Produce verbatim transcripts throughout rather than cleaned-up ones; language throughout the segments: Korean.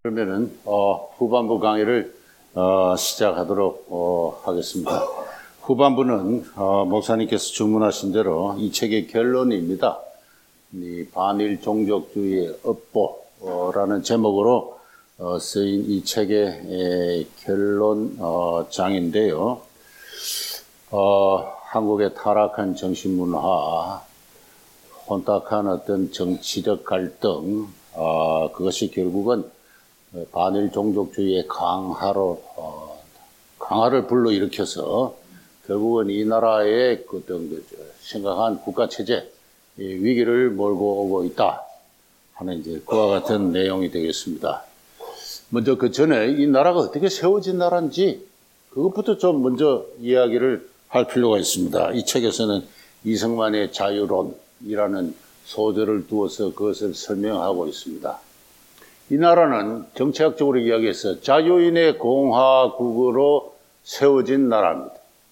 그러면은 어, 후반부 강의를 어, 시작하도록 어, 하겠습니다. 후반부는 어, 목사님께서 주문하신 대로 이 책의 결론입니다. 이 반일 종족주의의 업보라는 제목으로 어, 쓰인 이 책의 에, 결론 어, 장인데요. 어, 한국의 타락한 정신문화, 혼탁한 어떤 정치적 갈등, 어, 그것이 결국은 반일 종족주의의 강화로, 어, 강화를 불러일으켜서 결국은 이 나라의 그 어떤 그 심각한 국가체제 위기를 몰고 오고 있다 하는 이제 그와 같은 내용이 되겠습니다. 먼저 그 전에 이 나라가 어떻게 세워진 나라인지 그것부터 좀 먼저 이야기를 할 필요가 있습니다. 이 책에서는 이승만의 자유론이라는 소절을 두어서 그것을 설명하고 있습니다. 이 나라는 정치학적으로 이야기해서 자유인의 공화국으로 세워진 나라입니다.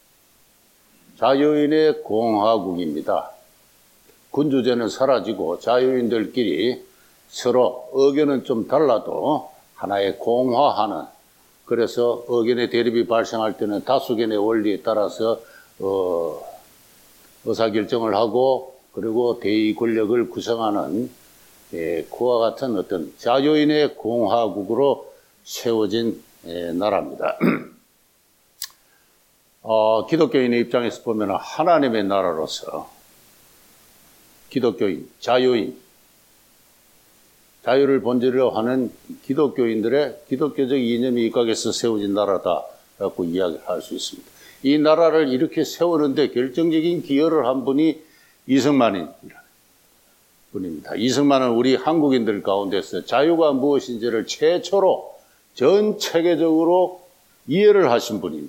자유인의 공화국입니다. 군주제는 사라지고 자유인들끼리 서로 의견은 좀 달라도 하나의 공화하는, 그래서 의견의 대립이 발생할 때는 다수견의 원리에 따라서 어, 의사결정을 하고 그리고 대의 권력을 구성하는 예, 그와 같은 어떤 자유인의 공화국으로 세워진 예, 나라입니다. 어, 기독교인의 입장에서 보면 하나님의 나라로서 기독교인, 자유인, 자유를 본질로 하는 기독교인들의 기독교적 이념이 입각해서 세워진 나라다라고 이야기할 수 있습니다. 이 나라를 이렇게 세우는데 결정적인 기여를 한 분이 이승만이라는 분입니다. 이승만은 우리 한국인들 가운데서 자유가 무엇인지를 최초로 전 세계적으로 이해를 하신 분입니다.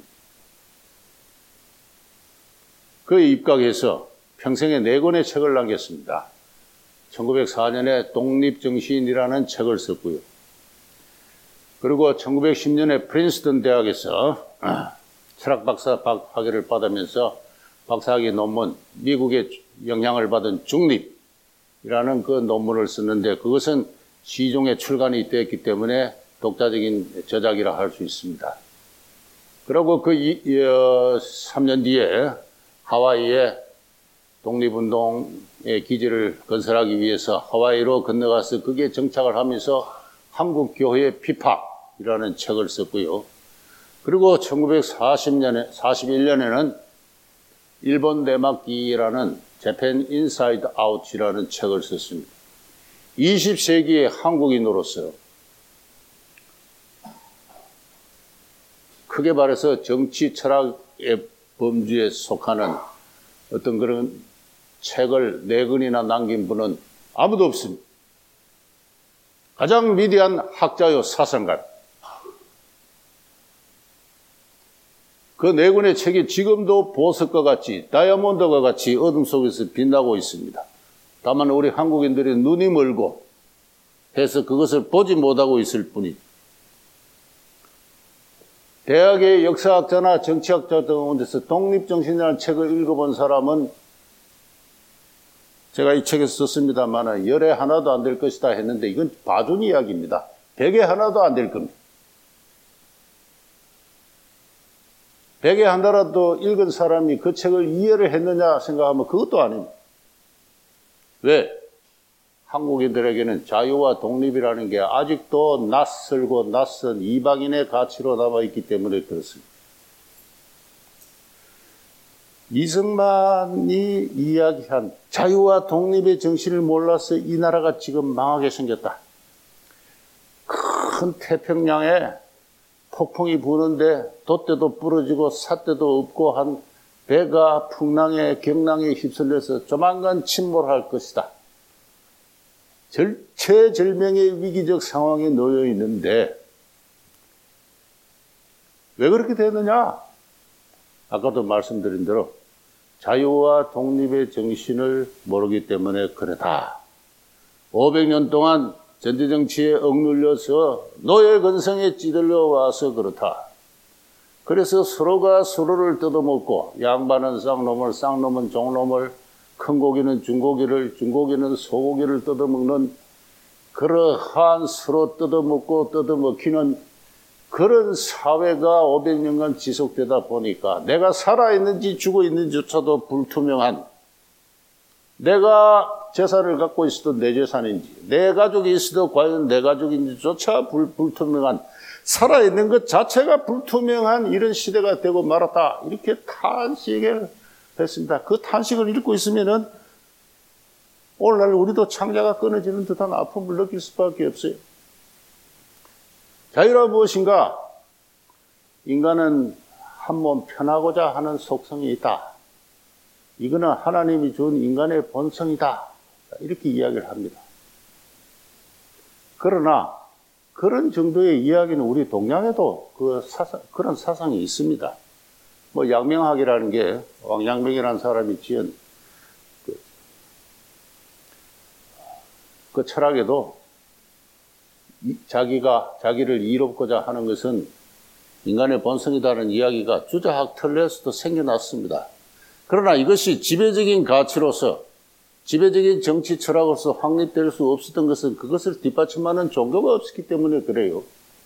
그에 입각해서 평생에 네 권의 책을 남겼습니다. 천구백사 년에 독립정신이라는 책을 썼고요. 그리고 천구백십 년에 프린스턴 대학에서 철학 박사 학위를 받으면서 박사학위 논문, 미국의 영향을 받은 중립이라는 그 논문을 썼는데 그것은 시중에 출간이 되었기 때문에 독자적인 저작이라 할 수 있습니다. 그리고 그 삼 년 뒤에 하와이에 독립운동의 기지를 건설하기 위해서 하와이로 건너가서 거기에 정착을 하면서 한국교회 피파이라는 책을 썼고요. 그리고 천구백사십 년에, 사십일 년에는 일본 내막기라는 재팬 인사이드 아웃이라는 책을 썼습니다. 이십 세기의 한국인으로서 크게 말해서 정치 철학의 범주에 속하는 어떤 그런 책을 네 권이나 남긴 분은 아무도 없습니다. 가장 위대한 학자요 사상가. 그 네 권의 책이 지금도 보석과 같이 다이아몬드와 같이 어둠 속에서 빛나고 있습니다. 다만 우리 한국인들이 눈이 멀고 해서 그것을 보지 못하고 있을 뿐이죠. 대학의 역사학자나 정치학자 등에서 독립정신이라는 책을 읽어본 사람은 제가 이 책에서 썼습니다만 열에 하나도 안 될 것이다 했는데 이건 봐준 이야기입니다. 백에 하나도 안 될 겁니다. 백에 하나라도 읽은 사람이 그 책을 이해를 했느냐 생각하면 그것도 아닙니다. 왜? 한국인들에게는 자유와 독립이라는 게 아직도 낯설고 낯선 이방인의 가치로 남아있기 때문에 그렇습니다. 이승만이 이야기한 자유와 독립의 정신을 몰라서 이 나라가 지금 망하게 생겼다. 큰 태평양에 폭풍이 부는데 돛대도 부러지고 삿대도 없고 한 배가 풍랑에 경랑에 휩쓸려서 조만간 침몰할 것이다. 절체절명의 위기적 상황에 놓여 있는데 왜 그렇게 되느냐? 아까도 말씀드린 대로 자유와 독립의 정신을 모르기 때문에 그렇다. 오백 년 동안 전제정치에 억눌려서 노예 근성에 찌들려 와서 그렇다. 그래서 서로가 서로를 뜯어먹고 양반은 쌍놈을, 쌍놈은 종놈을, 큰 고기는 중고기를, 중고기는 소고기를 뜯어먹는 그러한 서로 뜯어먹고 뜯어먹히는 그런 사회가 오백 년간 지속되다 보니까 내가 살아있는지 죽어있는지조차도 불투명한, 내가 재산을 갖고 있어도 내 재산인지, 내 가족이 있어도 과연 내 가족인지조차 불, 불투명한, 살아있는 것 자체가 불투명한 이런 시대가 되고 말았다. 이렇게 탄식을 했습니다. 그 탄식을 읽고 있으면은 오늘날 우리도 창자가 끊어지는 듯한 아픔을 느낄 수밖에 없어요. 자유란 무엇인가? 인간은 한 몸 편하고자 하는 속성이 있다. 이거는 하나님이 준 인간의 본성이다. 이렇게 이야기를 합니다. 그러나 그런 정도의 이야기는 우리 동양에도 그 사상, 그런 사상이 있습니다. 뭐 양명학이라는 게 왕양명이라는 사람이 지은 그, 그 철학에도 이, 자기가 자기를 이롭고자 하는 것은 인간의 본성이다라는 이야기가 주자학 틀에서도 생겨났습니다. 그러나 이것이 지배적인 가치로서, 지배적인 정치 철학으로서 확립될 수 없었던 것은 그것을 뒷받침하는 종교가 없었기 때문에 그래요.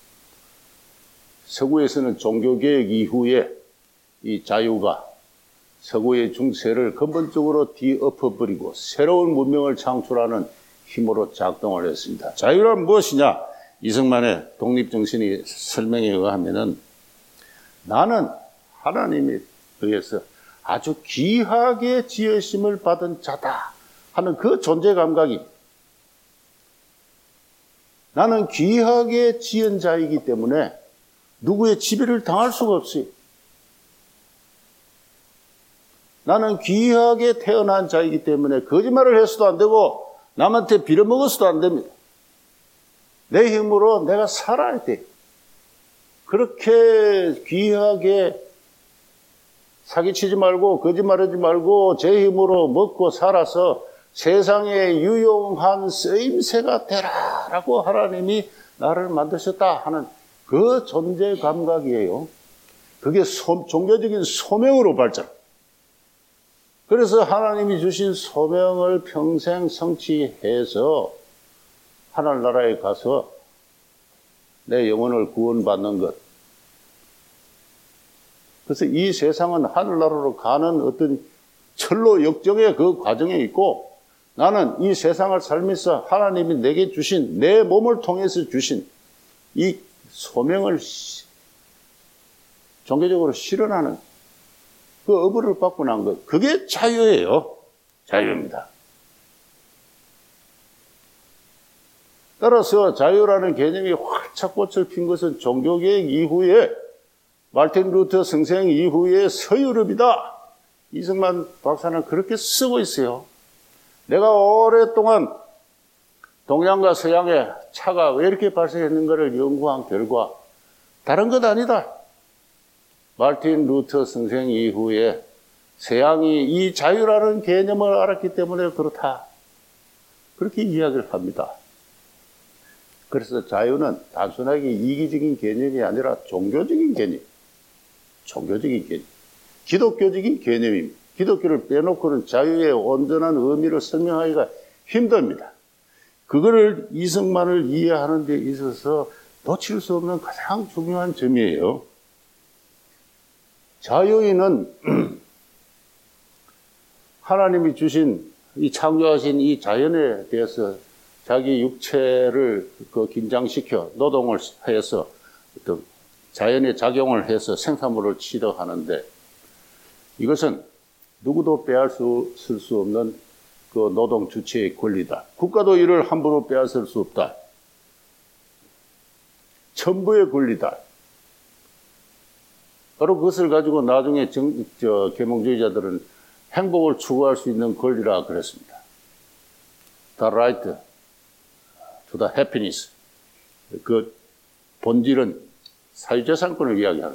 서구에서는 종교개혁 이후에 이 자유가 서구의 중세를 근본적으로 뒤엎어버리고 새로운 문명을 창출하는 힘으로 작동을 했습니다. 자유란 무엇이냐? 이승만의 독립정신이 설명에 의하면은 나는 하나님에 의해서 아주 귀하게 지으심을 받은 자다 하는 그 존재 감각이, 나는 귀하게 지은 자이기 때문에 누구의 지배를 당할 수가 없어요. 나는 귀하게 태어난 자이기 때문에 거짓말을 해서도 안 되고 남한테 빌어먹어서도 안 됩니다. 내 힘으로 내가 살아야 돼. 그렇게 귀하게 사기치지 말고 거짓말하지 말고 제 힘으로 먹고 살아서 세상에 유용한 쓰임새가 되라라고 하나님이 나를 만드셨다 하는 그 존재 감각이에요. 그게 소, 종교적인 소명으로 발전. 그래서 하나님이 주신 소명을 평생 성취해서 하늘나라에 가서 내 영혼을 구원받는 것. 그래서 이 세상은 하늘나라로 가는 어떤 철로 역정의 그 과정에 있고, 나는 이 세상을 살면서 하나님이 내게 주신, 내 몸을 통해서 주신 이 소명을 종교적으로 실현하는 그 어부를 받고 난 것. 그게 자유예요. 자유입니다. 따라서 자유라는 개념이 활짝 꽃을 핀 것은 종교개혁 이후에, 마르틴 루터 성생 이후에 서유럽이다. 이승만 박사는 그렇게 쓰고 있어요. 내가 오랫동안 동양과 서양의 차가 왜 이렇게 발생했는가를 연구한 결과 다른 것 아니다. 마르틴 루터 성생 이후에 서양이 이 자유라는 개념을 알았기 때문에 그렇다. 그렇게 이야기를 합니다. 그래서 자유는 단순하게 이기적인 개념이 아니라 종교적인 개념, 종교적인 개념, 기독교적인 개념입니다. 기독교를 빼놓고는 자유의 온전한 의미를 설명하기가 힘듭니다. 그거를 이승만을 이해하는 데 있어서 놓칠 수 없는 가장 중요한 점이에요. 자유인은 하나님이 주신 이 창조하신 이 자연에 대해서 자기 육체를 그 긴장시켜 노동을 해서 어떤 자연의 작용을 해서 생산물을 취득하는데, 이것은 누구도 빼앗을 수 없는 그 노동 주체의 권리다. 국가도 이를 함부로 빼앗을 수 없다. 천부의 권리다. 바로 그것을 가지고 나중에 정, 저, 계몽주의자들은 행복을 추구할 수 있는 권리라 그랬습니다. The right to the happiness. 그 본질은 사유재산권을 이야기하는.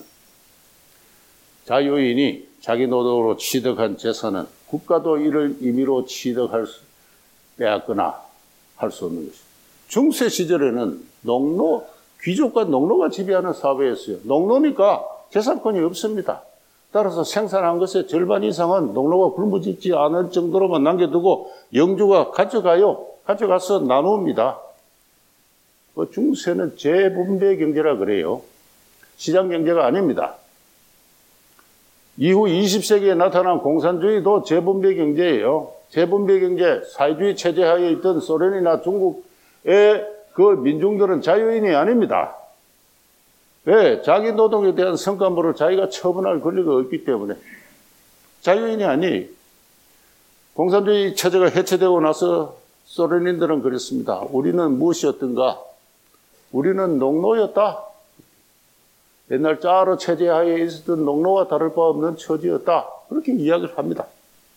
자유인이 자기 노동으로 취득한 재산은 국가도 이를 임의로 취득할 수, 빼앗거나 할 수 없는 것입니다. 중세 시절에는 농노, 귀족과 농노가 지배하는 사회였어요. 농노니까 재산권이 없습니다. 따라서 생산한 것의 절반 이상은 농노가 굶어짓지 않을 정도로만 남겨두고 영주가 가져가요. 가져가서 나눕니다. 그 중세는 재분배 경제라 그래요. 시장 경제가 아닙니다. 이후 이십 세기에 나타난 공산주의도 재분배 경제예요. 재분배 경제, 사회주의 체제 하에 있던 소련이나 중국의 그 민중들은 자유인이 아닙니다. 왜? 자기 노동에 대한 성과물을 자기가 처분할 권리가 없기 때문에 자유인이 아니. 공산주의 체제가 해체되고 나서 소련인들은 그랬습니다. 우리는 무엇이었던가? 우리는 농노였다. 옛날 짜르 체제 하에 있었던 농노와 다를 바 없는 처지였다. 그렇게 이야기를 합니다.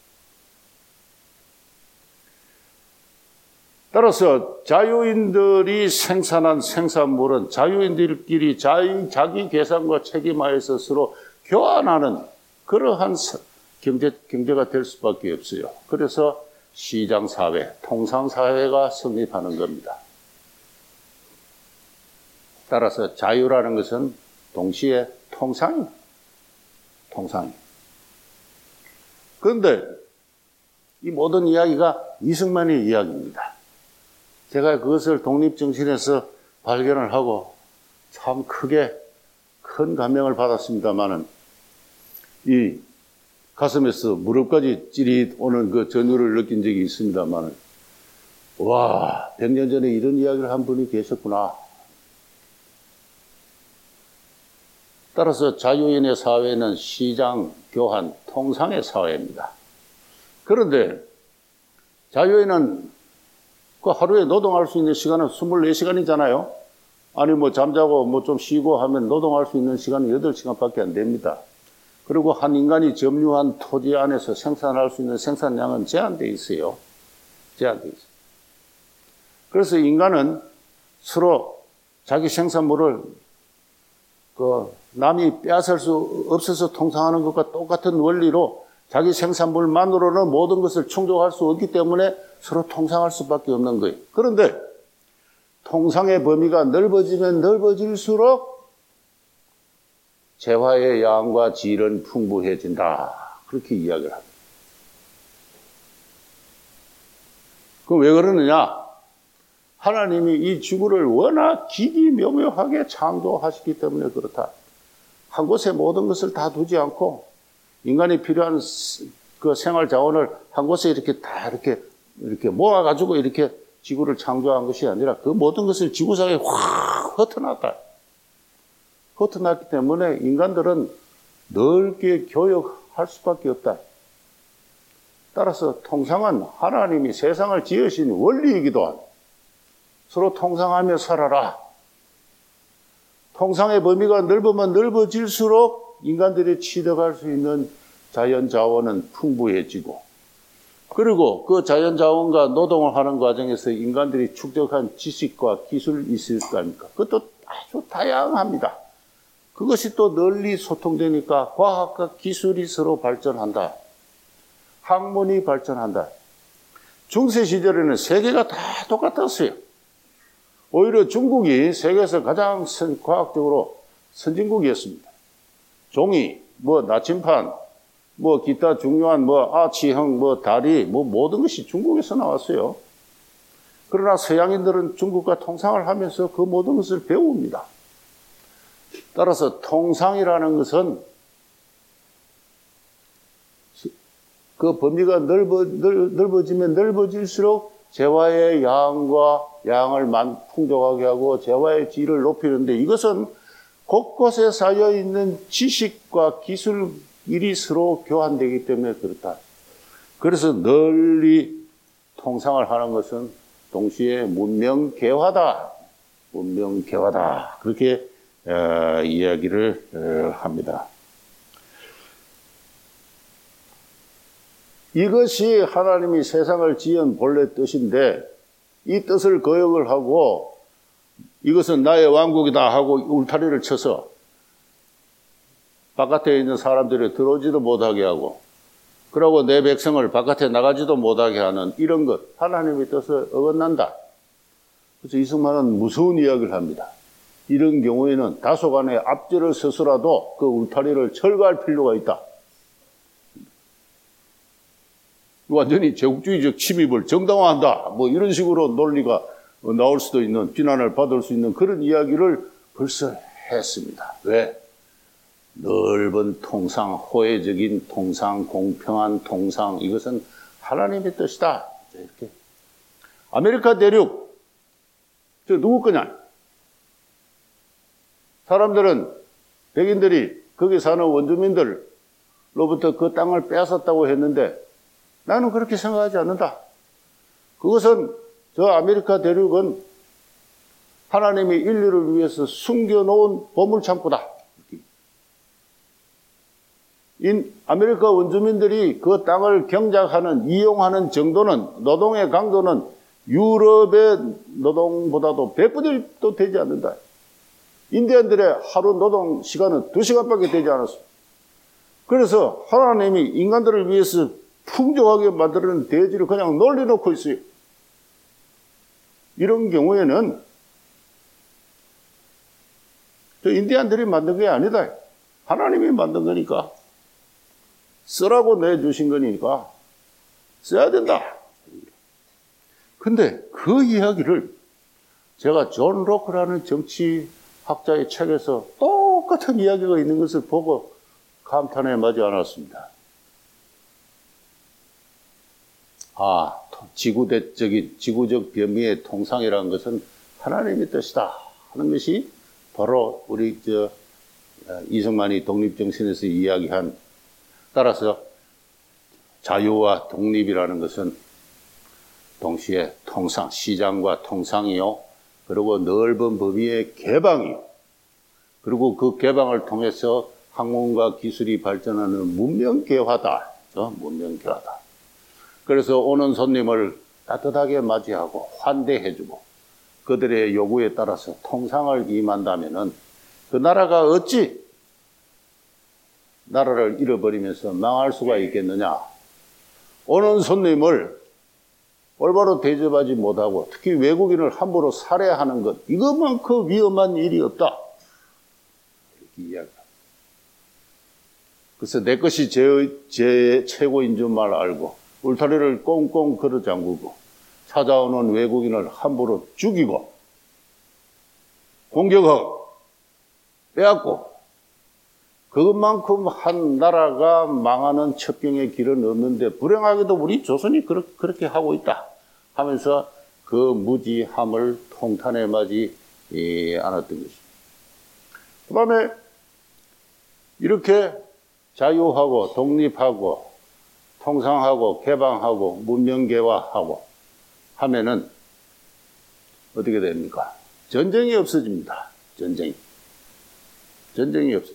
따라서 자유인들이 생산한 생산물은 자유인들끼리 자기, 자기 계산과 책임하에 스스로 교환하는 그러한 경제, 경제가 될 수밖에 없어요. 그래서 시장사회, 통상사회가 성립하는 겁니다. 따라서 자유라는 것은 동시에 통상이, 통상이. 그런데 이 모든 이야기가 이승만의 이야기입니다. 제가 그것을 독립정신에서 발견을 하고 참 크게 큰 감명을 받았습니다만은 이 가슴에서 무릎까지 찌릿 오는 그 전율을 느낀 적이 있습니다만은 와, 백 년 전에 이런 이야기를 한 분이 계셨구나. 따라서 자유인의 사회는 시장, 교환, 통상의 사회입니다. 그런데 자유인은 그 하루에 노동할 수 있는 시간은 이십사 시간이잖아요. 아니 뭐 잠자고 뭐 좀 쉬고 하면 노동할 수 있는 시간은 여덟 시간밖에 안 됩니다. 그리고 한 인간이 점유한 토지 안에서 생산할 수 있는 생산량은 제한되어 있어요. 제한되어 있어요. 그래서 인간은 서로 자기 생산물을 그 남이 빼앗을 수 없어서 통상하는 것과 똑같은 원리로 자기 생산물만으로는 모든 것을 충족할 수 없기 때문에 서로 통상할 수밖에 없는 거예요. 그런데 통상의 범위가 넓어지면 넓어질수록 재화의 양과 질은 풍부해진다. 그렇게 이야기를 합니다. 그럼 왜 그러느냐? 하나님이 이 지구를 워낙 기기묘묘하게 창조하시기 때문에 그렇다. 한 곳에 모든 것을 다 두지 않고 인간이 필요한 그 생활 자원을 한 곳에 이렇게 다 이렇게 이렇게 모아가지고 이렇게 지구를 창조한 것이 아니라 그 모든 것을 지구상에 확 흩어놨다. 흩어놨기 때문에 인간들은 넓게 교역할 수밖에 없다. 따라서 통상은 하나님이 세상을 지으신 원리이기도 하고 서로 통상하며 살아라. 통상의 범위가 넓으면 넓어질수록 인간들이 취득할 수 있는 자연 자원은 풍부해지고 그리고 그 자연 자원과 노동을 하는 과정에서 인간들이 축적한 지식과 기술이 있을 거 아닙니까? 그것도 아주 다양합니다. 그것이 또 널리 소통되니까 과학과 기술이 서로 발전한다. 학문이 발전한다. 중세 시절에는 세계가 다 똑같았어요. 오히려 중국이 세계에서 가장 선, 과학적으로 선진국이었습니다. 종이, 뭐 나침판, 뭐 기타 중요한 뭐 아치형, 뭐 다리, 뭐 모든 것이 중국에서 나왔어요. 그러나 서양인들은 중국과 통상을 하면서 그 모든 것을 배웁니다. 따라서 통상이라는 것은 그 범위가 넓어, 넓어지면 넓어질수록 재화의 양과 양을 풍족하게 하고 재화의 질을 높이는데 이것은 곳곳에 쌓여있는 지식과 기술이 서로 교환되기 때문에 그렇다. 그래서 널리 통상을 하는 것은 동시에 문명개화다. 문명개화다. 그렇게 어, 이야기를 어, 합니다. 이것이 하나님이 세상을 지은 본래 뜻인데 이 뜻을 거역을 하고 이것은 나의 왕국이다 하고 울타리를 쳐서 바깥에 있는 사람들이 들어오지도 못하게 하고 그러고 내 백성을 바깥에 나가지도 못하게 하는 이런 것 하나님의 뜻을 어긋난다. 그래서 이승만은 무서운 이야기를 합니다. 이런 경우에는 다소간의 앞절을 서서라도 그 울타리를 철거할 필요가 있다. 완전히 제국주의적 침입을 정당화한다. 뭐 이런 식으로 논리가 나올 수도 있는, 비난을 받을 수 있는 그런 이야기를 벌써 했습니다. 왜? 넓은 통상, 호혜적인 통상, 공평한 통상, 이것은 하나님의 뜻이다. 이렇게. 아메리카 대륙, 저 누구 거냐? 사람들은, 백인들이 거기 사는 원주민들로부터 그 땅을 빼앗았다고 했는데 나는 그렇게 생각하지 않는다. 그것은 저 아메리카 대륙은 하나님이 인류를 위해서 숨겨놓은 보물창고다. 인 아메리카 원주민들이 그 땅을 경작하는, 이용하는 정도는, 노동의 강도는 유럽의 노동보다도 백분일도 되지 않는다. 인디언들의 하루 노동 시간은 두 시간밖에 되지 않았습니다. 그래서 하나님이 인간들을 위해서 풍족하게 만드는 대지를 그냥 놀려놓고 있어요. 이런 경우에는 저 인디언들이 만든 게 아니다. 하나님이 만든 거니까. 쓰라고 내주신 거니까 써야 된다. 근데 그 이야기를 제가 존 로크라는 정치학자의 책에서 똑같은 이야기가 있는 것을 보고 감탄에 마지 않았습니다. 아, 지구대적인, 지구적 변미의 통상이라는 것은 하나님의 뜻이다 하는 것이 바로 우리 저 이승만이 독립정신에서 이야기한, 따라서 자유와 독립이라는 것은 동시에 통상, 시장과 통상이요, 그리고 넓은 범위의 개방이요, 그리고 그 개방을 통해서 학문과 기술이 발전하는 문명개화다. 어? 문명개화다. 그래서 오는 손님을 따뜻하게 맞이하고 환대해주고 그들의 요구에 따라서 통상을 임한다면은 그 나라가 어찌 나라를 잃어버리면서 망할 수가 있겠느냐. 오는 손님을 올바로 대접하지 못하고 특히 외국인을 함부로 살해하는 것, 이것만큼 위험한 일이 없다. 이렇게 이야기합니다. 그래서 내 것이 제, 제 최고인 줄만 알고 울타리를 꽁꽁 걸어 잠그고 찾아오는 외국인을 함부로 죽이고 공격하고 빼앗고, 그것만큼 한 나라가 망하는 첩경의 길은 없는데 불행하게도 우리 조선이 그렇게 하고 있다 하면서 그 무지함을 통탄에 맞이 않았던 것입니다. 그 다음에 이렇게 자유하고 독립하고 통상하고 개방하고 문명개화하고 하면은 어떻게 됩니까? 전쟁이 없어집니다. 전쟁이. 전쟁이 없어집니다.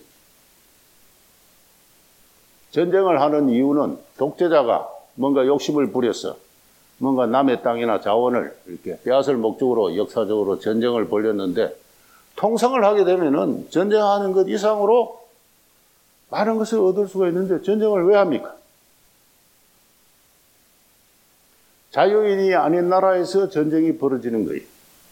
전쟁을 하는 이유는 독재자가 뭔가 욕심을 부려서 뭔가 남의 땅이나 자원을 이렇게 빼앗을 목적으로 역사적으로 전쟁을 벌였는데, 통상을 하게 되면은 전쟁하는 것 이상으로 많은 것을 얻을 수가 있는데 전쟁을 왜 합니까? 자유인이 아닌 나라에서 전쟁이 벌어지는 거예요.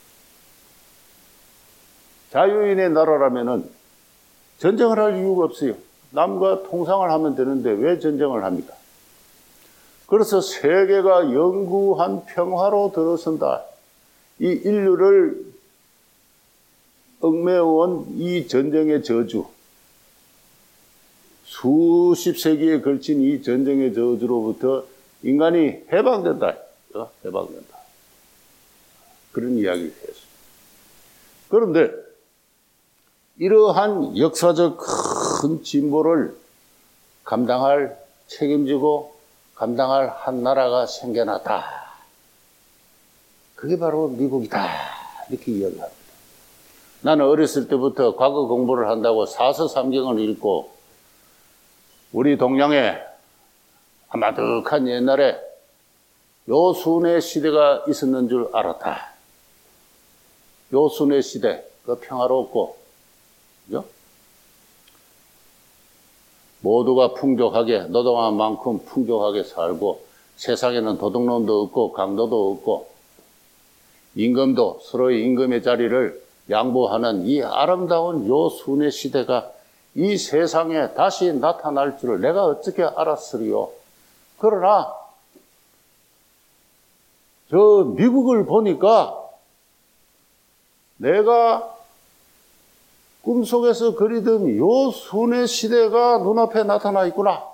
자유인의 나라라면은 전쟁을 할 이유가 없어요. 남과 통상을 하면 되는데 왜 전쟁을 합니까? 그래서 세계가 영구한 평화로 들어선다. 이 인류를 얽매어온 이 전쟁의 저주, 수십 세기에 걸친 이 전쟁의 저주로부터 인간이 해방된다. 어? 해방된다. 그런 이야기를 했습니다. 그런데 이러한 역사적 큰 진보를 감당할, 책임지고 감당할 한 나라가 생겨났다. 그게 바로 미국이다. 이렇게 이야기합니다. 나는 어렸을 때부터 과거 공부를 한다고 사서삼경을 읽고 우리 동양에 아마득한 옛날에 요순의 시대가 있었는 줄 알았다. 요순의 시대, 그 평화롭고, 그죠? 모두가 풍족하게, 노동한 만큼 풍족하게 살고, 세상에는 도둑놈도 없고, 강도도 없고, 임금도 서로의 임금의 자리를 양보하는 이 아름다운 요순의 시대가 이 세상에 다시 나타날 줄을 내가 어떻게 알았으리요. 그러나 저 미국을 보니까 내가 꿈속에서 그리던 요 순회 시대가 눈앞에 나타나 있구나.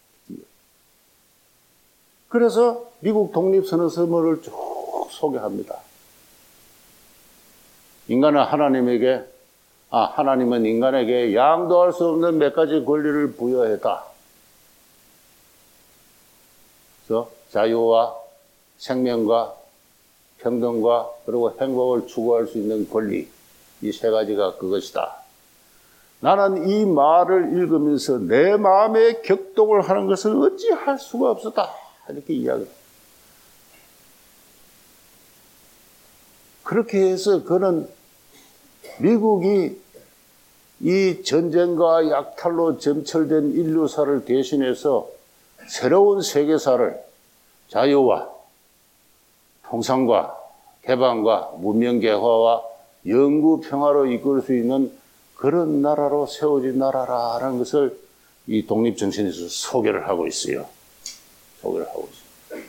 그래서 미국 독립선언서문을 쭉 소개합니다. 인간은 하나님에게, 아, 하나님은 인간에게 양도할 수 없는 몇 가지 권리를 부여했다. 그래서 자유와 생명과 평등과 그리고 행복을 추구할 수 있는 권리, 이 세 가지가 그것이다. 나는 이 말을 읽으면서 내 마음에 격동을 하는 것을 어찌할 수가 없었다. 이렇게 이야기합니다. 그렇게 해서 그는 미국이 이 전쟁과 약탈로 점철된 인류사를 대신해서 새로운 세계사를 자유와 통상과 개방과 문명개화와 영구평화로 이끌 수 있는 그런 나라로 세워진 나라라는 것을 이 독립정신에서 소개를 하고 있어요. 소개를 하고 있어요.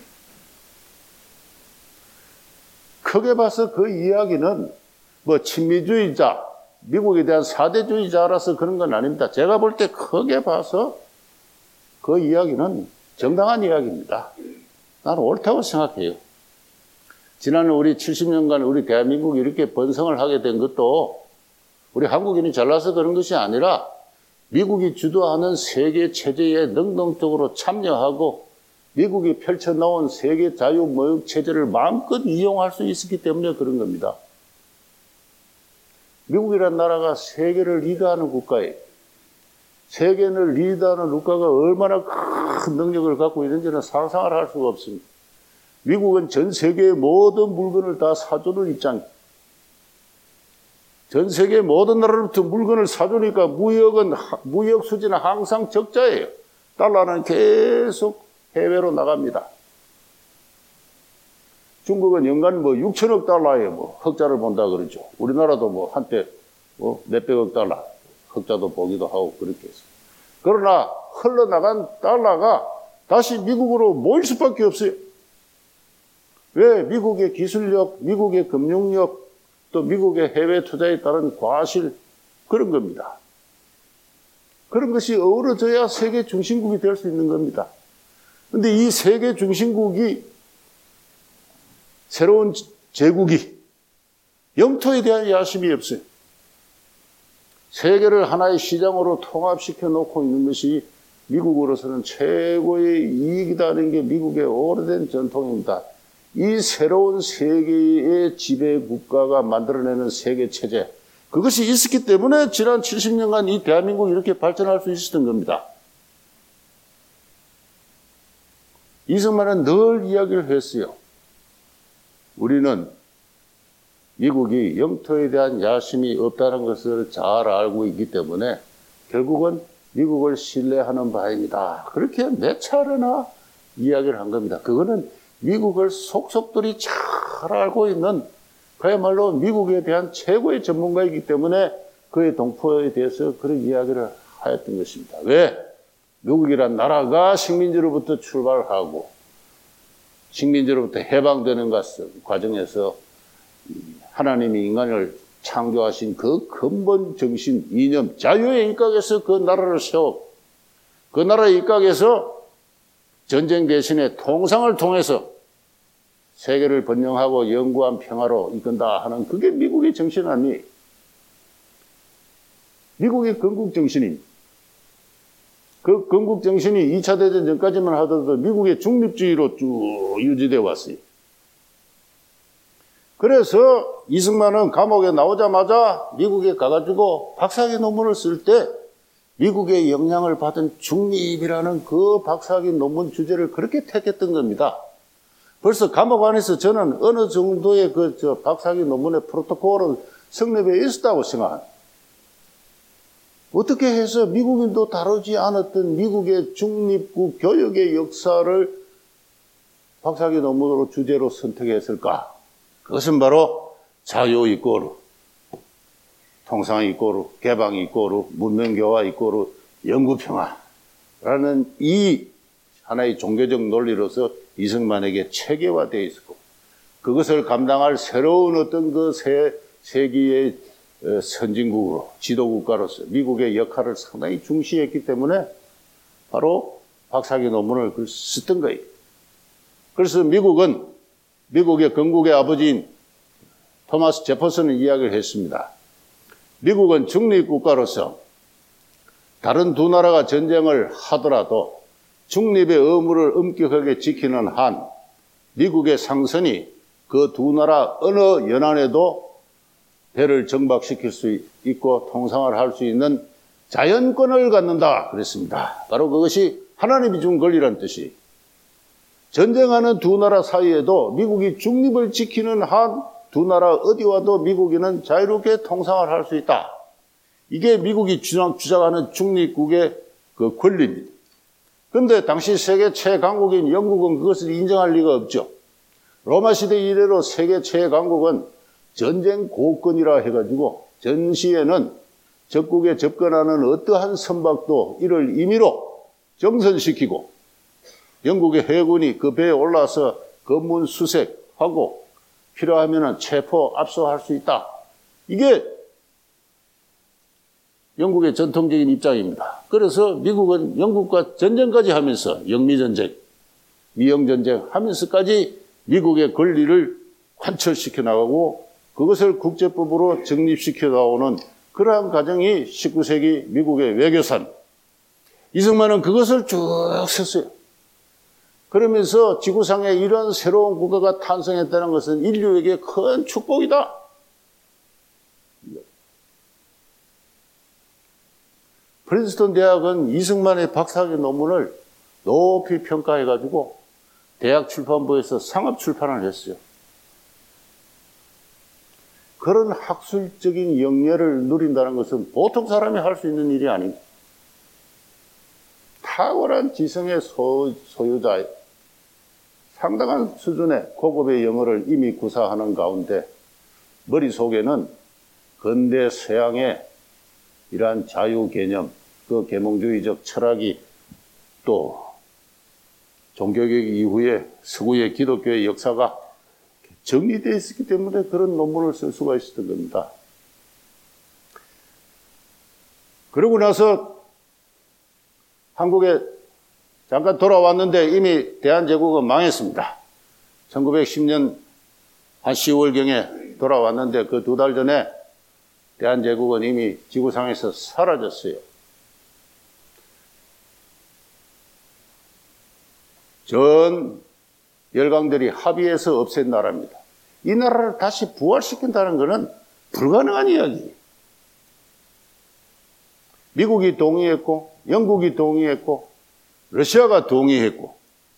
크게 봐서 그 이야기는 뭐 친미주의자, 미국에 대한 사대주의자라서 그런 건 아닙니다. 제가 볼 때 크게 봐서 그 이야기는 정당한 이야기입니다. 나는 옳다고 생각해요. 지난 우리 칠십 년간 우리 대한민국이 이렇게 번성을 하게 된 것도 우리 한국인이 잘나서 그런 것이 아니라 미국이 주도하는 세계 체제에 능동적으로 참여하고 미국이 펼쳐놓은 세계 자유무역 체제를 마음껏 이용할 수 있었기 때문에 그런 겁니다. 미국이라는 나라가 세계를 리드하는 국가예요. 세계를 리드하는 국가가 얼마나 큰 능력을 갖고 있는지는 상상을 할 수가 없습니다. 미국은 전 세계의 모든 물건을 다 사주는 입장이에요. 전 세계 모든 나라로부터 물건을 사주니까 무역은, 무역 수지는 항상 적자예요. 달러는 계속 해외로 나갑니다. 중국은 연간 뭐 육천억 달러에 뭐 흑자를 본다 그러죠. 우리나라도 뭐 한때 뭐 몇백억 달러 흑자도 보기도 하고 그렇게 했어요. 그러나 흘러나간 달러가 다시 미국으로 모일 수밖에 없어요. 왜? 미국의 기술력, 미국의 금융력, 또 미국의 해외 투자에 따른 과실, 그런 겁니다. 그런 것이 어우러져야 세계 중심국이 될 수 있는 겁니다. 그런데 이 세계 중심국이 새로운 제국이 영토에 대한 야심이 없어요. 세계를 하나의 시장으로 통합시켜 놓고 있는 것이 미국으로서는 최고의 이익이라는 게 미국의 오래된 전통입니다. 이 새로운 세계의 지배 국가가 만들어내는 세계 체제, 그것이 있었기 때문에 지난 칠십 년간 이 대한민국이 이렇게 발전할 수 있었던 겁니다. 이승만은 늘 이야기를 했어요. 우리는 미국이 영토에 대한 야심이 없다는 것을 잘 알고 있기 때문에 결국은 미국을 신뢰하는 바입니다. 그렇게 몇 차례나 이야기를 한 겁니다. 그거는 미국을 속속들이 잘 알고 있는 그야말로 미국에 대한 최고의 전문가이기 때문에 그의 동포에 대해서 그런 이야기를 하였던 것입니다. 왜? 미국이란 나라가 식민지로부터 출발하고 식민지로부터 해방되는 과정에서 하나님이 인간을 창조하신 그 근본 정신, 이념, 자유의 입각에서 그 나라를 세워 그 나라의 입각에서 전쟁 대신에 통상을 통해서 세계를 번영하고 영구한 평화로 이끈다 하는 그게 미국의 정신 아니에요. 미국의 건국 정신입니다. 그 건국 정신이 이 차 대전 전까지만 하더라도 미국의 중립주의로 쭉 유지되어 왔어요. 그래서 이승만은 감옥에 나오자마자 미국에 가가지고 박사학위 논문을 쓸 때 미국의 영향을 받은 중립이라는 그 박사학위 논문 주제를 그렇게 택했던 겁니다. 벌써 감옥 안에서 저는 어느 정도의 그 저 박사학위 논문의 프로토콜은 성립에 있었다고 생각합니다. 어떻게 해서 미국인도 다루지 않았던 미국의 중립국 교육의 역사를 박사학위 논문으로 주제로 선택했을까? 그것은 바로 자유 이꼬르, 통상 이꼬르, 개방 이꼬르, 문명교화 이꼬르, 영구평화라는 이 하나의 종교적 논리로서 이승만에게 체계화되어 있었고 그것을 감당할 새로운 어떤 그 새 세계의 선진국으로 지도국가로서 미국의 역할을 상당히 중시했기 때문에 바로 박사학위 논문을 썼던 거예요. 그래서 미국은 미국의 건국의 아버지인 토마스 제퍼슨은 이야기를 했습니다. 미국은 중립국가로서 다른 두 나라가 전쟁을 하더라도 중립의 의무를 엄격하게 지키는 한 미국의 상선이 그 두 나라 어느 연안에도 배를 정박시킬 수 있고 통상을 할 수 있는 자연권을 갖는다 그랬습니다. 바로 그것이 하나님이 준 권리라는 뜻이. 전쟁하는 두 나라 사이에도 미국이 중립을 지키는 한 두 나라 어디와도 미국인은 자유롭게 통상을 할 수 있다. 이게 미국이 주장, 주장하는 중립국의 그 권리입니다. 그런데 당시 세계 최강국인 영국은 그것을 인정할 리가 없죠. 로마 시대 이래로 세계 최강국은 전쟁 고권이라 해가지고 전시에는 적국에 접근하는 어떠한 선박도 이를 임의로 정선시키고 영국의 해군이 그 배에 올라서 검문 수색하고 필요하면 체포, 압수할 수 있다. 이게 영국의 전통적인 입장입니다. 그래서 미국은 영국과 전쟁까지 하면서 영미전쟁, 미영전쟁 하면서까지 미국의 권리를 관철시켜 나가고 그것을 국제법으로 정립시켜 나오는 그러한 과정이 십구 세기 미국의 외교산. 이승만은 그것을 쭉 썼어요. 그러면서 지구상에 이런 새로운 국가가 탄생했다는 것은 인류에게 큰 축복이다. 프린스턴 대학은 이승만의 박사학위 논문을 높이 평가해가지고 대학 출판부에서 상업 출판을 했어요. 그런 학술적인 영예를 누린다는 것은 보통 사람이 할 수 있는 일이 아닙니다. 탁월한 지성의 소, 소유자, 상당한 수준의 고급의 영어를 이미 구사하는 가운데 머릿속에는 근대 서양의 이러한 자유 개념, 그 계몽주의적 철학이 또 종교개혁 이후에 서구의 기독교의 역사가 정리되어 있었기 때문에 그런 논문을 쓸 수가 있었던 겁니다. 그러고 나서 한국에 잠깐 돌아왔는데 이미 대한제국은 망했습니다. 천구백십 년 한 시월경에 돌아왔는데 그 두 달 전에 대한제국은 이미 지구상에서 사라졌어요. 전 열강들이 합의해서 없앤 나라입니다. 이 나라를 다시 부활시킨다는 것은 불가능한 이야기예요. 미국이 동의했고 영국이 동의했고 러시아가 동의했고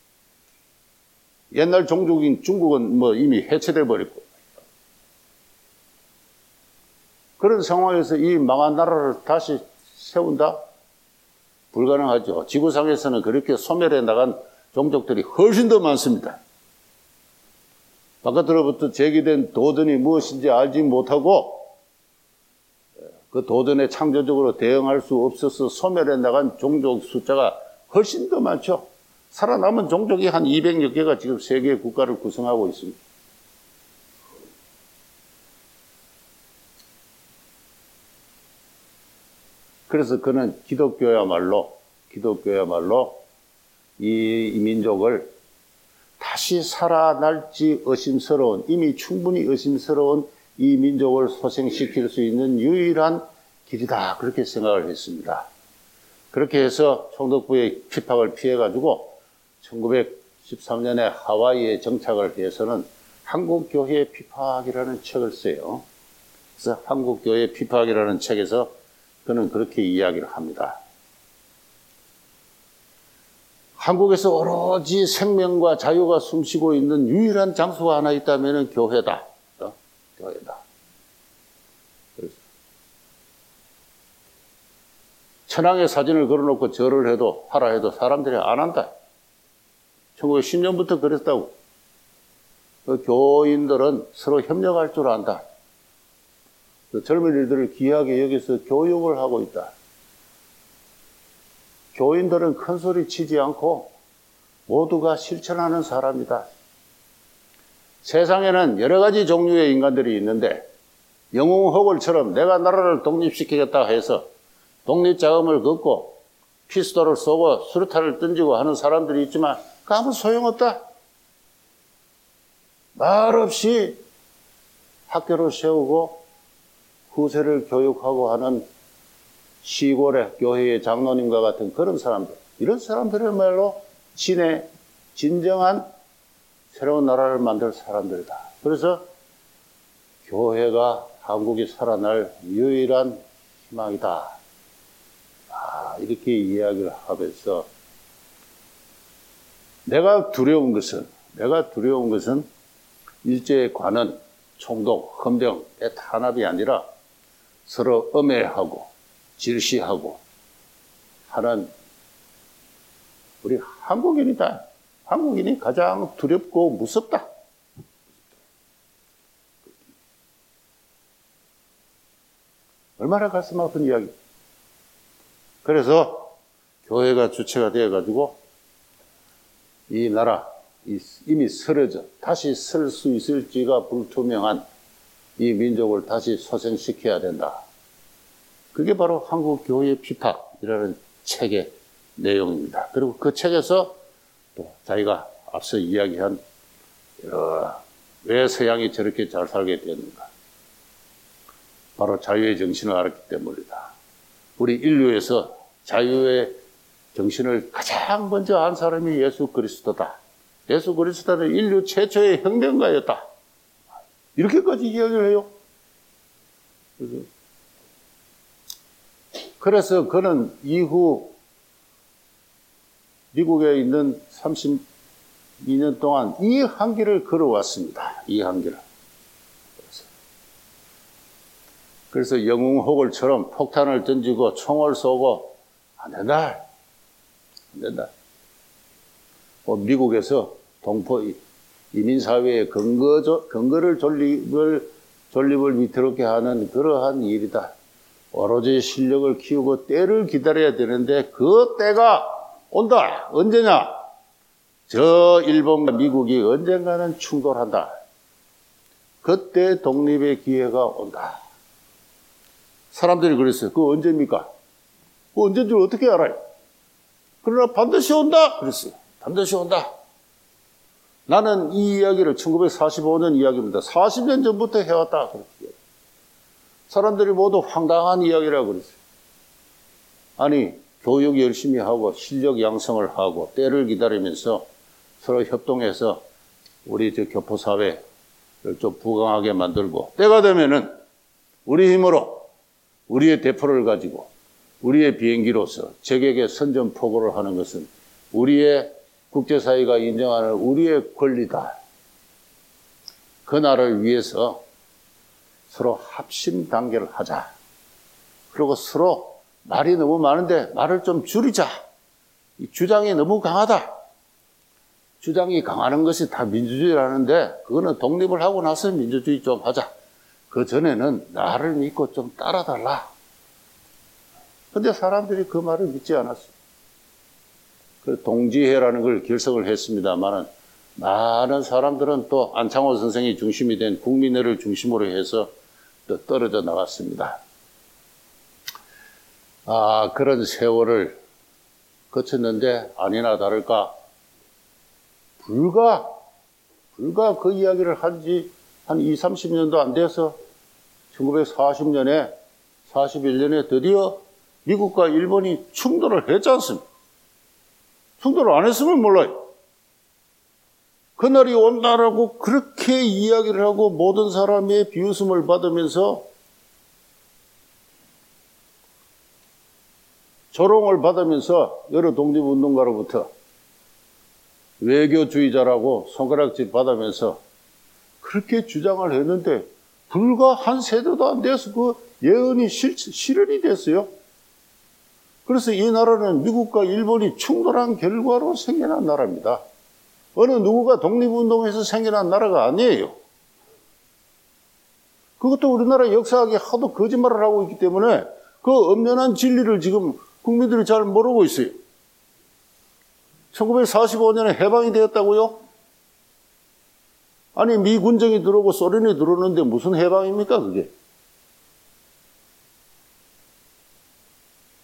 옛날 종족인 중국은 뭐 이미 해체돼 버렸고 그런 상황에서 이 망한 나라를 다시 세운다? 불가능하죠. 지구상에서는 그렇게 소멸해 나간 종족들이 훨씬 더 많습니다. 바깥으로부터 제기된 도전이 무엇인지 알지 못하고 그 도전에 창조적으로 대응할 수 없어서 소멸해 나간 종족 숫자가 훨씬 더 많죠. 살아남은 종족이 한 이백여 개가 지금 세계 국가를 구성하고 있습니다. 그래서 그는 기독교야말로 기독교야말로 이, 이 민족을 다시 살아날지 의심스러운, 이미 충분히 의심스러운 이 민족을 소생시킬 수 있는 유일한 길이다. 그렇게 생각을 했습니다. 그렇게 해서 총독부의 핍박을 피해가지고 천구백십삼 년에 하와이에 정착을 해서는 한국교회 핍박이라는 책을 써요. 그래서 한국교회 핍박이라는 책에서 그는 그렇게 이야기를 합니다. 한국에서 오로지 생명과 자유가 숨쉬고 있는 유일한 장소가 하나 있다면 교회다. 어? 교회다. 그래서 천황의 사진을 걸어놓고 절을 해도 하라 해도 사람들이 안 한다. 천구백십 년부터 그랬다고. 그 교인들은 서로 협력할 줄 안다. 그 젊은이들을 귀하게 여기서 교육을 하고 있다. 교인들은 큰 소리 치지 않고 모두가 실천하는 사람이다. 세상에는 여러 가지 종류의 인간들이 있는데 영웅호걸처럼 내가 나라를 독립시키겠다 해서 독립자금을 걷고 피스톨을 쏘고 수류탄을 던지고 하는 사람들이 있지만 그 아무 소용없다. 말없이 학교를 세우고 후세를 교육하고 하는 시골의 교회의 장로님과 같은 그런 사람들, 이런 사람들이야말로 진의 진정한 새로운 나라를 만들 사람들이다. 그래서 교회가 한국이 살아날 유일한 희망이다. 아, 이렇게 이야기를 하면서 내가 두려운 것은 내가 두려운 것은 일제에 관한 총독, 헌병의 탄압이 아니라 서로 엄해하고 질시하고 하는 우리 한국인이다. 한국인이 가장 두렵고 무섭다. 얼마나 가슴 아픈 이야기. 그래서 교회가 주체가 되어가지고 이 나라, 이미 쓰러져 다시 설 수 있을지가 불투명한 이 민족을 다시 소생시켜야 된다. 그게 바로 한국교회 피탁이라는 책의 내용입니다. 그리고 그 책에서 또 자기가 앞서 이야기한 어, 왜 서양이 저렇게 잘 살게 됐는가. 바로 자유의 정신을 알았기 때문이다. 우리 인류에서 자유의 정신을 가장 먼저 한 사람이 예수 그리스도다. 예수 그리스도는 인류 최초의 혁명가였다. 이렇게까지 이야기를 해요. 그래서 그는 이후 미국에 있는 삼십이 년 동안 이 한길을 걸어왔습니다. 이 한길을. 그래서 영웅호걸처럼 폭탄을 던지고 총을 쏘고 안 된다. 안 된다. 뭐 미국에서 동포 이민사회의 근거, 근거를 존립을, 존립을 위태롭게 하는 그러한 일이다. 오로지 실력을 키우고 때를 기다려야 되는데 그 때가 온다. 언제냐? 저 일본과 미국이 언젠가는 충돌한다. 그때 독립의 기회가 온다. 사람들이 그랬어요. 그거 언제입니까? 그거 언제인지 어떻게 알아요? 그러나 반드시 온다. 그랬어요. 반드시 온다. 나는 이 이야기를 천구백사십오 년 이야기입니다. 사십 년 전부터 해왔다. 그렇게. 사람들이 모두 황당한 이야기라고 그랬어요. 아니, 교육 열심히 하고 실력 양성을 하고 때를 기다리면서 서로 협동해서 우리 저 교포사회를 좀 부강하게 만들고 때가 되면은 우리 힘으로 우리의 대포를 가지고 우리의 비행기로서 적에게 선전포고를 하는 것은 우리의 국제사회가 인정하는 우리의 권리다. 그날을 위해서 서로 합심 단계를 하자. 그리고 서로 말이 너무 많은데 말을 좀 줄이자. 이 주장이 너무 강하다. 주장이 강하는 것이 다 민주주의라는데 그거는 독립을 하고 나서 민주주의 좀 하자. 그 전에는 나를 믿고 좀 따라달라. 근데 사람들이 그 말을 믿지 않았어요. 그 동지회라는 걸 결성을 했습니다만은 많은 사람들은 또 안창호 선생이 중심이 된 국민회를 중심으로 해서 또 떨어져 나갔습니다. 아, 그런 세월을 거쳤는데 아니나 다를까 불과 불과 그 이야기를 한 지 한 이삼십 년도 안 돼서 천구백사십 년에 사십일 년에 드디어 미국과 일본이 충돌을 했지 않습니까? 충돌을 안 했으면 몰라요. 그날이 온다라고 그렇게 이야기를 하고 모든 사람의 비웃음을 받으면서 조롱을 받으면서 여러 독립운동가로부터 외교주의자라고 손가락질 받으면서 그렇게 주장을 했는데 불과 한 세대도 안 돼서 그 예언이 실, 실현이 됐어요. 그래서 이 나라는 미국과 일본이 충돌한 결과로 생겨난 나라입니다. 어느 누구가 독립운동에서 생겨난 나라가 아니에요. 그것도 우리나라 역사학이 하도 거짓말을 하고 있기 때문에 그 엄연한 진리를 지금 국민들이 잘 모르고 있어요. 천구백사십오 년에 해방이 되었다고요? 아니, 미 군정이 들어오고 소련이 들어오는데 무슨 해방입니까, 그게?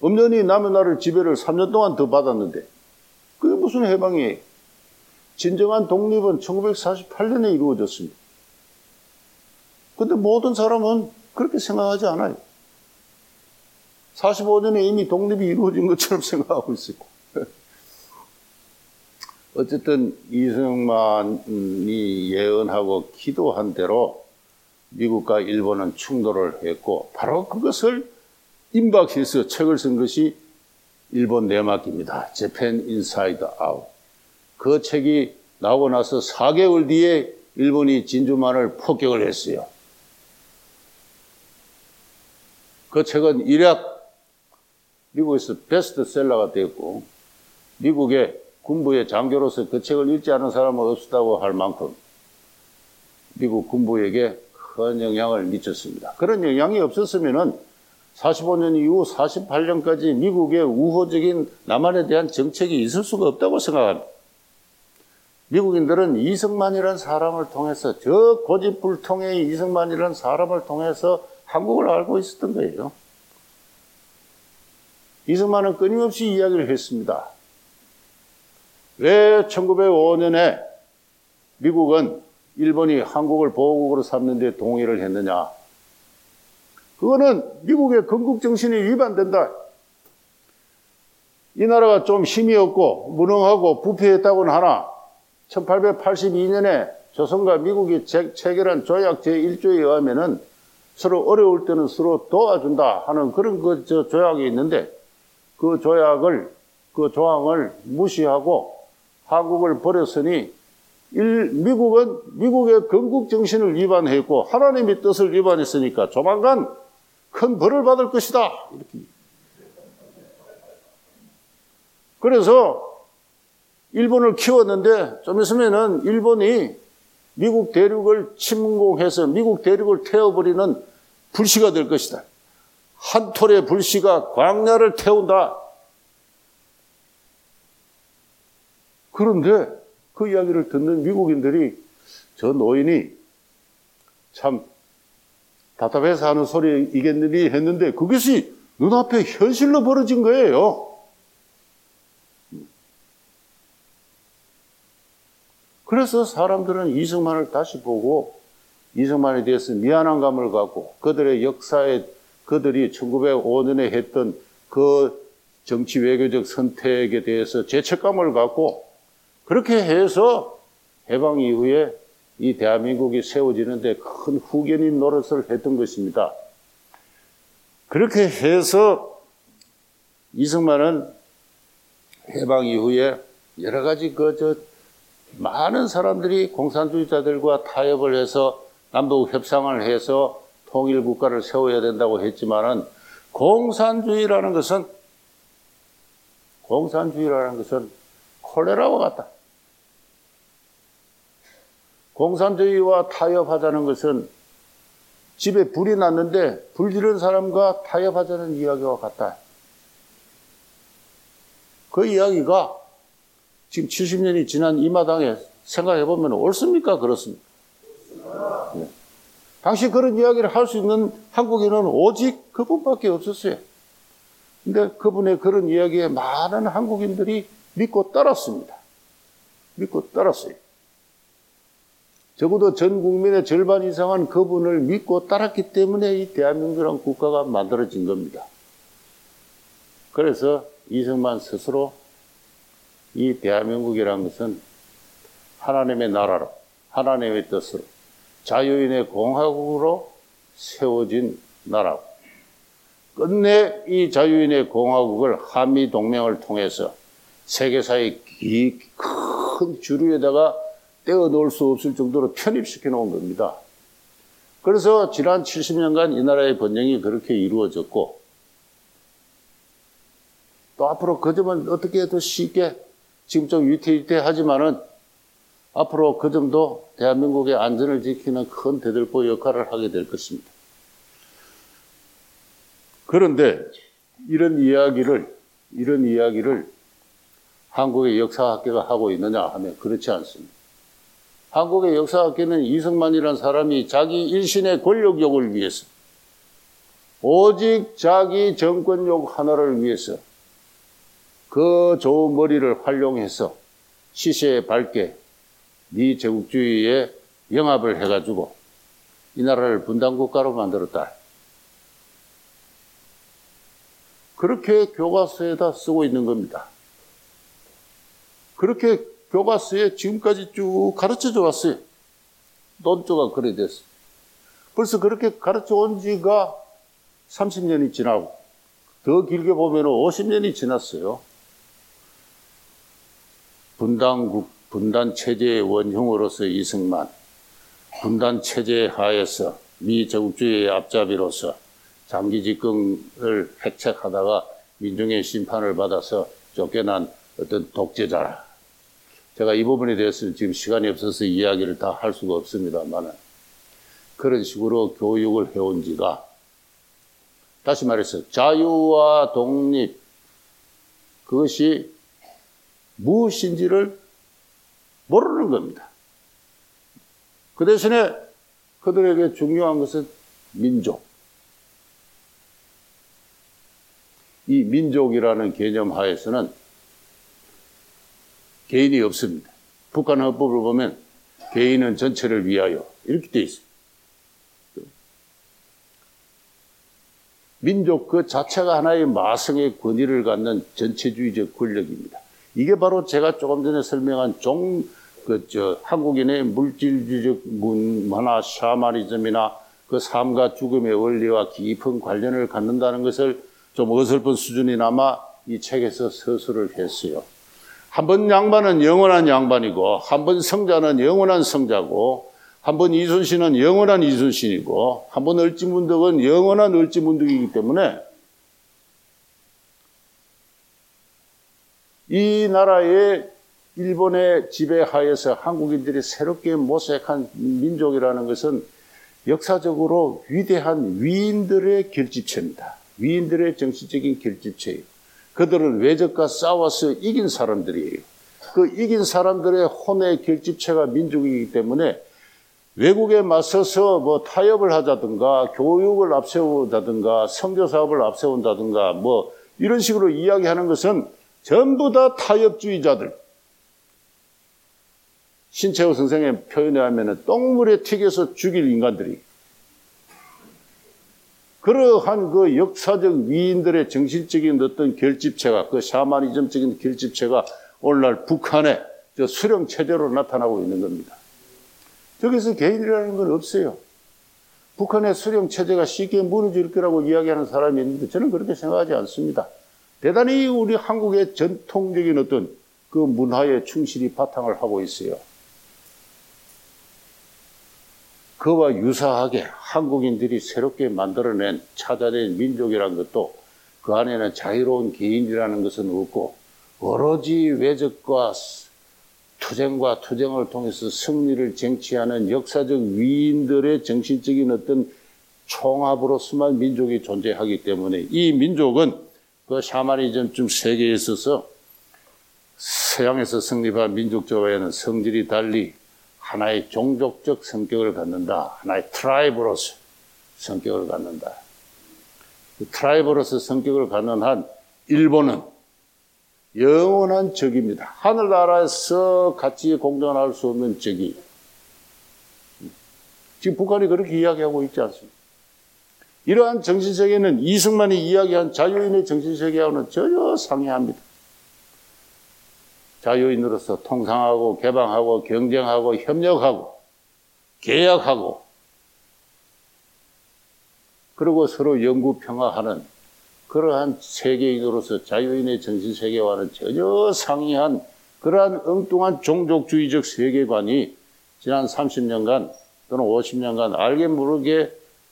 엄연히 남의 나라를 지배를 삼 년 동안 더 받았는데 그게 무슨 해방이에요? 진정한 독립은 천구백사십팔 년에 이루어졌습니다. 그런데 모든 사람은 그렇게 생각하지 않아요. 사십오 년에 이미 독립이 이루어진 것처럼 생각하고 있어요. 어쨌든 이승만이 예언하고 기도한 대로 미국과 일본은 충돌을 했고 바로 그것을 임박해서 책을 쓴 것이 일본 내막입니다. Japan Inside Out. 그 책이 나오고 나서 사 개월 뒤에 일본이 진주만을 폭격을 했어요. 그 책은 일약 미국에서 베스트셀러가 되었고 미국의 군부의 장교로서 그 책을 읽지 않은 사람은 없었다고 할 만큼 미국 군부에게 큰 영향을 미쳤습니다. 그런 영향이 없었으면은 사십오 년 이후 사십팔 년까지 미국의 우호적인 남한에 대한 정책이 있을 수가 없다고 생각합니다. 미국인들은 이승만이라는 사람을 통해서 저 고집불통의 이승만이라는 사람을 통해서 한국을 알고 있었던 거예요. 이승만은 끊임없이 이야기를 했습니다. 왜 천구백오 년에 미국은 일본이 한국을 보호국으로 삼는 데 동의를 했느냐? 그거는 미국의 건국정신이 위반된다. 이 나라가 좀 힘이 없고 무능하고 부패했다고는 하나 천팔백팔십이 년에 조선과 미국이 체결한 조약 제일 조에 의하면은 서로 어려울 때는 서로 도와준다 하는 그런 그 저 조약이 있는데 그 조약을 그 조항을 무시하고 한국을 버렸으니 일, 미국은 미국의 건국 정신을 위반했고 하나님의 뜻을 위반했으니까 조만간 큰 벌을 받을 것이다. 이렇게. 그래서 일본을 키웠는데 좀 있으면은 일본이 미국 대륙을 침공해서 미국 대륙을 태워버리는 불씨가 될 것이다. 한 톨의 불씨가 광야를 태운다. 그런데 그 이야기를 듣는 미국인들이 저 노인이 참 답답해서 하는 소리이겠느니 했는데 그것이 눈앞에 현실로 벌어진 거예요. 그래서 사람들은 이승만을 다시 보고 이승만에 대해서 미안한 감을 갖고 그들의 역사에 그들이 천구백오 년에 했던 그 정치 외교적 선택에 대해서 죄책감을 갖고 그렇게 해서 해방 이후에 이 대한민국이 세워지는데 큰 후견인 노릇을 했던 것입니다. 그렇게 해서 이승만은 해방 이후에 여러 가지 그 저 많은 사람들이 공산주의자들과 타협을 해서 남북 협상을 해서 통일 국가를 세워야 된다고 했지만은 공산주의라는 것은 공산주의라는 것은 콜레라와 같다. 공산주의와 타협하자는 것은 집에 불이 났는데 불 지른 사람과 타협하자는 이야기와 같다. 그 이야기가 지금 칠십 년이 지난 이 마당에 생각해보면 옳습니까? 그렇습니까? 네. 당시 그런 이야기를 할 수 있는 한국인은 오직 그분밖에 없었어요. 근데 그분의 그런 이야기에 많은 한국인들이 믿고 따랐습니다. 믿고 따랐어요. 적어도 전 국민의 절반 이상은 그분을 믿고 따랐기 때문에 이 대한민국이라는 국가가 만들어진 겁니다. 그래서 이승만 스스로 이 대한민국이라는 것은 하나님의 나라로, 하나님의 뜻으로, 자유인의 공화국으로 세워진 나라고, 끝내 이 자유인의 공화국을 한미동맹을 통해서 세계사의 이 큰 주류에다가 떼어놓을 수 없을 정도로 편입시켜 놓은 겁니다. 그래서 지난 칠십 년간 이 나라의 번영이 그렇게 이루어졌고 또 앞으로 그 점은 어떻게 더 쉽게 지금 좀 위태위태하지만은 앞으로 그 점도 대한민국의 안전을 지키는 큰 대들보 역할을 하게 될 것입니다. 그런데 이런 이야기를 이런 이야기를 한국의 역사학계가 하고 있느냐 하면 그렇지 않습니다. 한국의 역사학계는 이승만이라는 사람이 자기 일신의 권력욕을 위해서 오직 자기 정권욕 하나를 위해서 그 좋은 머리를 활용해서 시세에 밝게 네 제국주의에 영합을 해가지고 이 나라를 분단국가로 만들었다. 그렇게 교과서에다 쓰고 있는 겁니다. 그렇게 교과서에 지금까지 쭉 가르쳐져 왔어요. 논조가 그래 됐어. 벌써 그렇게 가르쳐 온 지가 삼십 년이 지나고 더 길게 보면 오십 년이 지났어요. 분단국, 분단체제의 원흉으로서 이승만, 분단체제 하에서 미제국주의의 앞잡이로서 장기 집권을 획책하다가 민중의 심판을 받아서 쫓겨난 어떤 독재자라. 제가 이 부분에 대해서는 지금 시간이 없어서 이야기를 다 할 수가 없습니다만 그런 식으로 교육을 해온 지가 다시 말해서 자유와 독립 그것이 무엇인지를 모르는 겁니다. 그 대신에 그들에게 중요한 것은 민족. 이 민족이라는 개념 하에서는 개인이 없습니다. 북한 헌법을 보면 개인은 전체를 위하여 이렇게 되어 있습니다. 민족 그 자체가 하나의 마성의 권위를 갖는 전체주의적 권력입니다. 이게 바로 제가 조금 전에 설명한 종, 그, 저, 한국인의 물질주의적 문화 샤머니즘이나 그 삶과 죽음의 원리와 깊은 관련을 갖는다는 것을 좀 어설픈 수준이나마 이 책에서 서술을 했어요. 한 번 양반은 영원한 양반이고, 한 번 성자는 영원한 성자고, 한 번 이순신은 영원한 이순신이고, 한 번 을지문덕은 영원한 을지문덕이기 때문에 이 나라의 일본의 지배하에서 한국인들이 새롭게 모색한 민족이라는 것은 역사적으로 위대한 위인들의 결집체입니다. 위인들의 정치적인 결집체예요. 그들은 외적과 싸워서 이긴 사람들이에요. 그 이긴 사람들의 혼의 결집체가 민족이기 때문에 외국에 맞서서 뭐 타협을 하자든가 교육을 앞세우다든가 선교 사업을 앞세운다든가 뭐 이런 식으로 이야기하는 것은 전부 다 타협주의자들. 신채호 선생의 표현에 하면 똥물에 튀겨서 죽일 인간들이. 그러한 그 역사적 위인들의 정신적인 어떤 결집체가, 그 샤머니즘적인 결집체가 오늘날 북한의 저 수령 체제로 나타나고 있는 겁니다. 저기서 개인이라는 건 없어요. 북한의 수령 체제가 쉽게 무너질 거라고 이야기하는 사람이 있는데 저는 그렇게 생각하지 않습니다. 대단히 우리 한국의 전통적인 어떤 그 문화에 충실히 바탕을 하고 있어요. 그와 유사하게 한국인들이 새롭게 만들어낸, 찾아낸 민족이라는 것도 그 안에는 자유로운 개인이라는 것은 없고 오로지 외적과 투쟁과 투쟁을 통해서 승리를 쟁취하는 역사적 위인들의 정신적인 어떤 총합으로서만 민족이 존재하기 때문에 이 민족은 그 샤머니즘쯤 세계에 있어서 서양에서 성립한 민족조화에는 성질이 달리 하나의 종족적 성격을 갖는다. 하나의 트라이브로서 성격을 갖는다. 그 트라이브로서 성격을 갖는 한 일본은 영원한 적입니다. 하늘나라에서 같이 공존할 수 없는 적이. 지금 북한이 그렇게 이야기하고 있지 않습니까? 이러한 정신세계는 이승만이 이야기한 자유인의 정신세계와는 전혀 상이합니다. 자유인으로서 통상하고 개방하고 경쟁하고 협력하고 계약하고 그리고 서로 영구평화하는 그러한 세계인으로서 자유인의 정신세계와는 전혀 상이한 그러한 엉뚱한 종족주의적 세계관이 지난 삼십 년간 또는 오십 년간 알게 모르게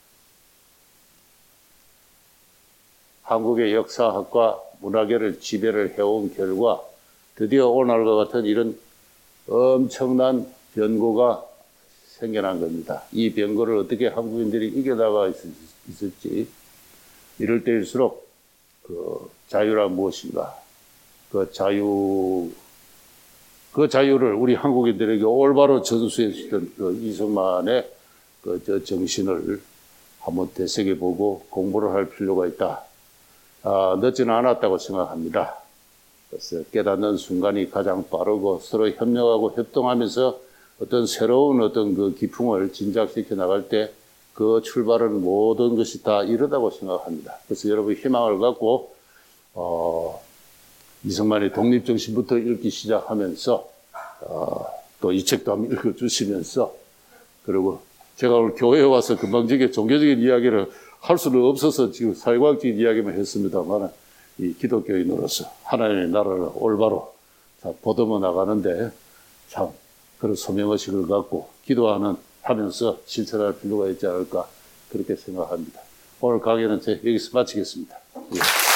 한국의 역사학과 문화계를 지배를 해온 결과 드디어 오늘과 같은 이런 엄청난 변고가 생겨난 겁니다. 이 변고를 어떻게 한국인들이 이겨나가 있을지 이럴 때일수록 그 자유란 무엇인가, 그 자유, 그 자유를 우리 한국인들에게 올바로 전수해 주던 그 이승만의 그 저 정신을 한번 되새겨보고 공부를 할 필요가 있다. 아, 늦지는 않았다고 생각합니다. 그래서 깨닫는 순간이 가장 빠르고 서로 협력하고 협동하면서 어떤 새로운 어떤 그 기풍을 진작시켜 나갈 때 그 출발은 모든 것이 다 이르다고 생각합니다. 그래서 여러분 희망을 갖고 어, 이승만의 독립정신부터 읽기 시작하면서 어, 또 이 책도 한번 읽어주시면서 그리고 제가 오늘 교회에 와서 금방지게 종교적인 이야기를 할 수는 없어서 지금 사회과학적인 이야기만 했습니다만 이 기독교인으로서 하나님의 나라를 올바로 보듬어 나가는데 참 그런 소명의식을 갖고 기도하는 하면서 실천할 필요가 있지 않을까 그렇게 생각합니다. 오늘 강의는 제 여기서 마치겠습니다. 예.